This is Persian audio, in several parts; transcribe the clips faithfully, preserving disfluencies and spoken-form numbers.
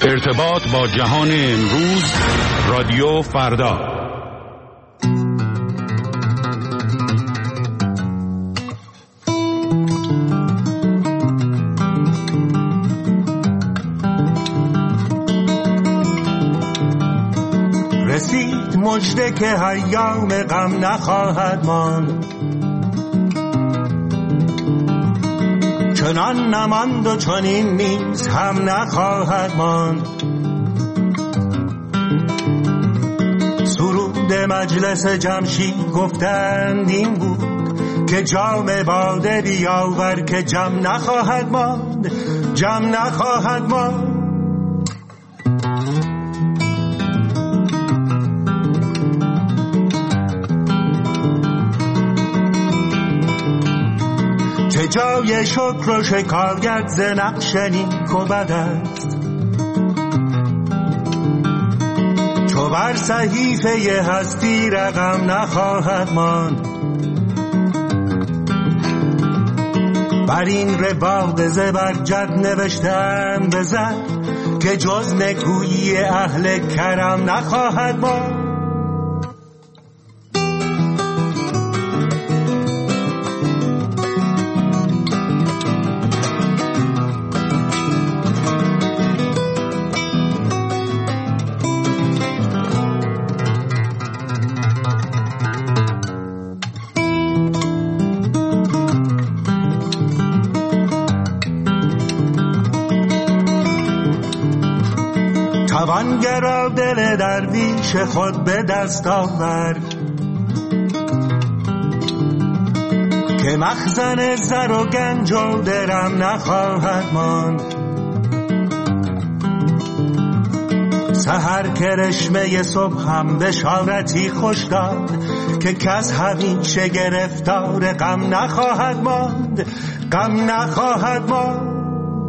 ارتباط با جهان امروز، رادیو فردا. رسید مژده که ایام غم نخواهد ماند، چنان نماند و چنین نیز هم نخواهد ماند. سرود مجلس جمشید گفتند این بود که جام باده بیاور که جم نخواهد ماند، جم نخواهد ماند. چه جای شکر و شکایت ز نقش نیک و بد است، چو بر صحیفه هستی رقم نخواهد ماند. بر این رباط زبرجد نوشتم بزن که جز نکویی اهل کرم نخواهد ماند. توانگرا دل درویش خود به دست آورد که مخزن زر و گنج و درم نخواهد ماند. سحر کرشمه صبح هم بشارتی خوش داد که کس همیشه گرفتار غم نخواهد ماند، غم نخواهد ماند.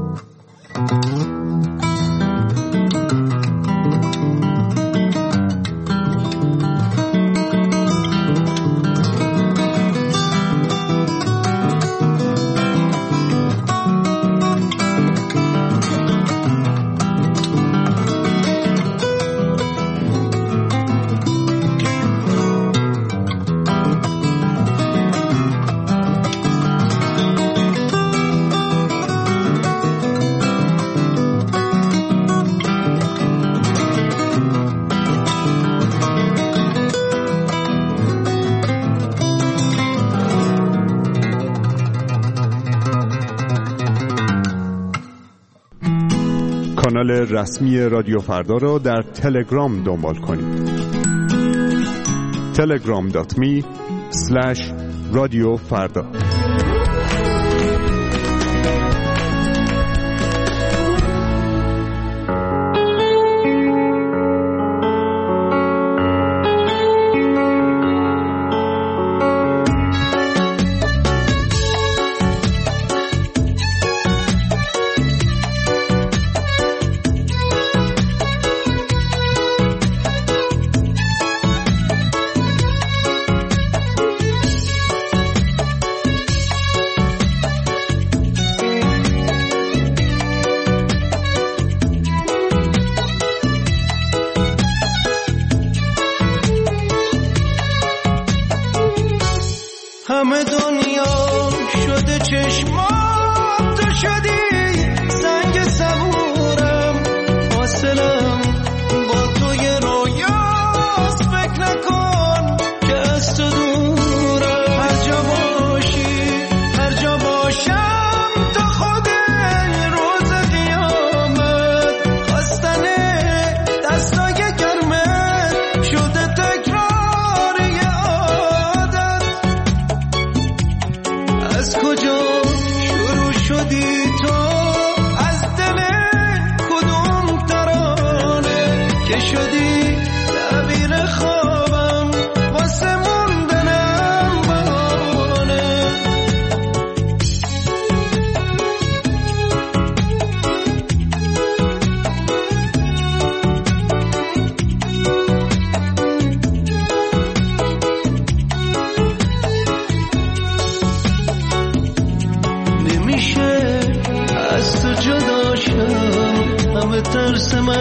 کانال رسمی رادیو فردا را در تلگرام دنبال کنید. تلگرام دات می اسلش رادیو فردا. همه دنیا شده چشمام، تو شدی سنگ صبورم، حاصلم با توی رویاست، فکر نکن که از تو دورم. هر جا باشی هر جا باشم تا خود روز قیامت، خواستن دستای گرمت شده تکرار یه عادت. از کجا شروع شدی تو، از دل کدوم ترانه که شدی تعبیر خوابم، واسه موندنم بهانه. نمیشه از تو جدا شم، همه ترس من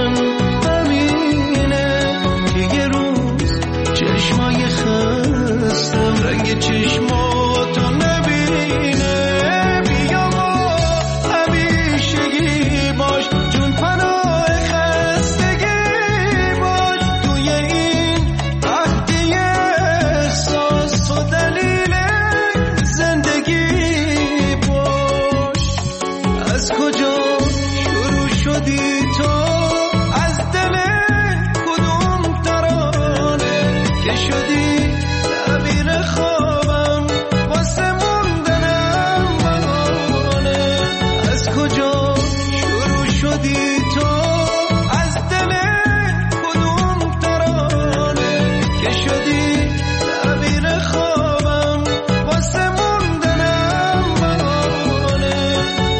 شدی تو از دل کدوم ترانه که شدی تعبیر خوابم واسه موندنم بهانه.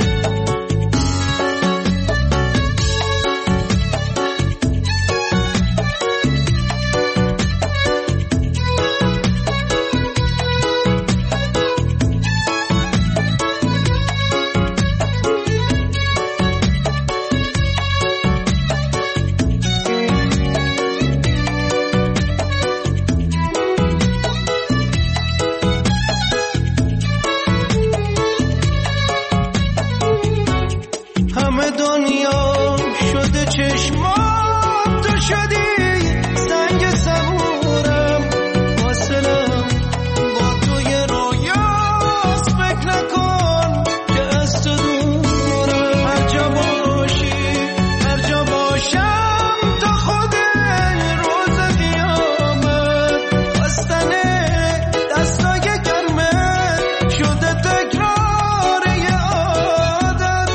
همه دنیا شده چشمات تو شدی سنگ صبورم واصلم با توی رویاست فکر نکن که از تو دورم. هر جا باشی هر جا باشم تا خود روز قیامت خواستن دستای گرمت شده تکرار یه عادت.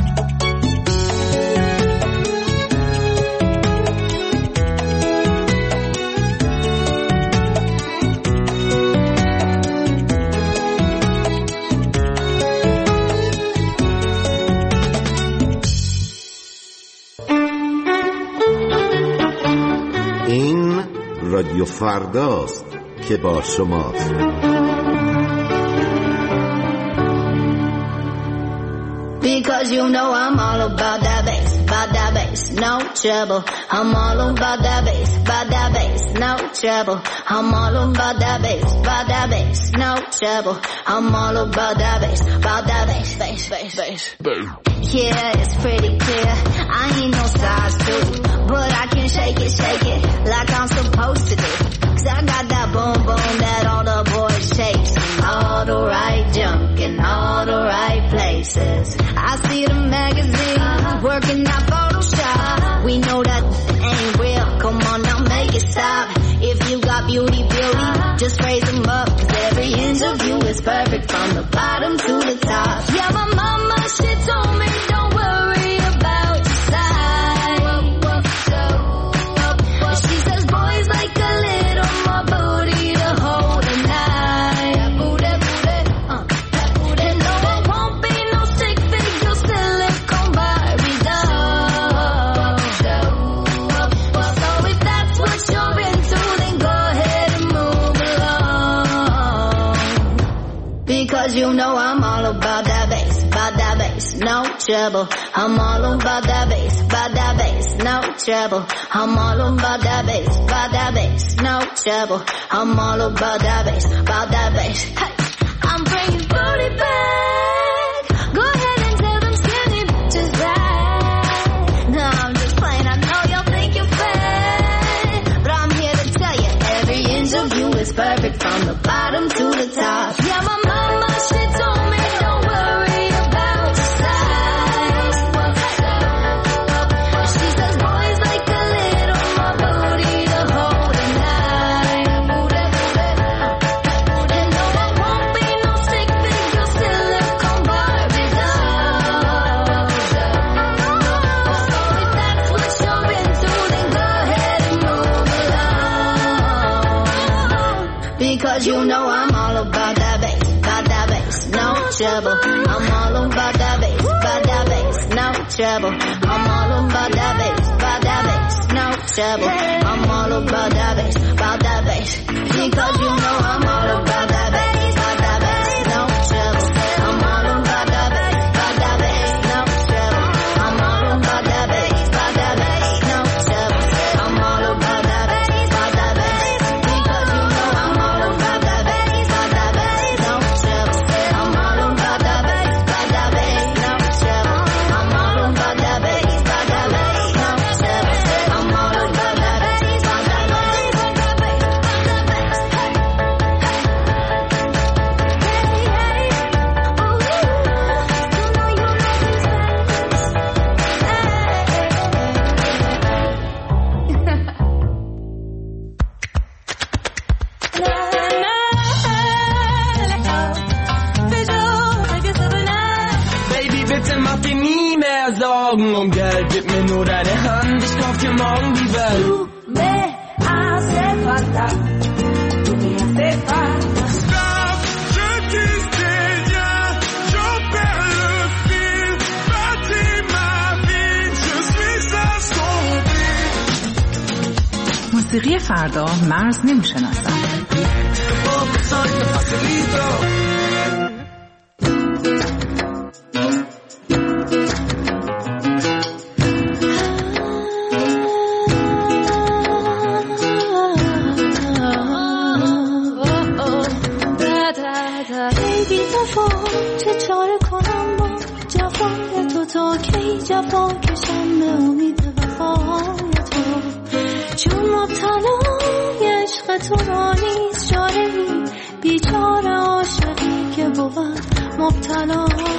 این رادیو فرداست که با شماست. Because you know I'm all about that bass, about that bass, no trouble. I'm all about that bass, about that bass, no trouble. I'm all about that bass, about that bass, no trouble. I'm all about that bass, about that bass, bass, bass, bass. Yeah, it's pretty clear. I ain't no size two, but I can shake it, shake it like I'm supposed to do. Cause I got that boom boom that all the boys shakes. All the right junk in all the right places. I see the magazines working out Photoshop. We know that ain't real. Come on now, make it stop. If you got beauty, beauty, just raise them up. Cause every inch of you is perfect from the bottom to the top. Yeah, my mama, she told me don't worry about your size. She says boys like a little more booty to hold a night. Booty, booty, uh, that booty. And no, it won't be no stick figure silicone Barbie doll. So if that's what you're into, then go ahead and move along. Because you know I'm all about that bass, about that bass, no trouble. I'm all about that bass, about that bass, no trouble. I'm all about that bass, about that bass, no trouble. I'm all about that bass, about that bass. Hey, I'm bringing booty back. Go ahead and tell them skinny bitches that. No, I'm just playing. I know y'all think you're fat, but I'm here to tell you every inch of you is perfect from the bottom to the top. Yeah, my mama, she told me don't worry about your size. She says boys like a little more booty to hold a night. And no, it won't be no stick figure silicone Barbie doll. So if that's what you're into, then go ahead and move along. Because you know I'm all about that bass, about that bass, no trouble. I'm all about that bass, about that bass, no trouble. I'm all about that bass, about that bass, no trouble. I'm all about that bass, about that bass. Because you know I'm all about that bass, about that bass, no trouble. I'm all about that bass, about that bass, no trouble. I'm all about that bass, about that bass, no trouble. I'm all about that bass, about that bass. Because you know I'm all about that bass, about that bass, no trouble. I'm all about that bass, about that bass, no trouble. I'm all about that bass, about that bass, no trouble. I'm all about that bass, about that bass, about that bass, about that bass. gel, gib mir nur deine Hand, ich kauf dir morgen die Welt. Du me hace falta, du me hace falta. Stop, je disais rien, j'en perds le fil, bâtis ma vie, je suis assombri. موسیقی فردا مرز نمیشناسد. چه چاره کنم با جفای تو تا کی جفا کشم به امید وفای تو چون مبتلای عشق تو را نیست چاره ای بیچاره عاشقی که بود مبتلای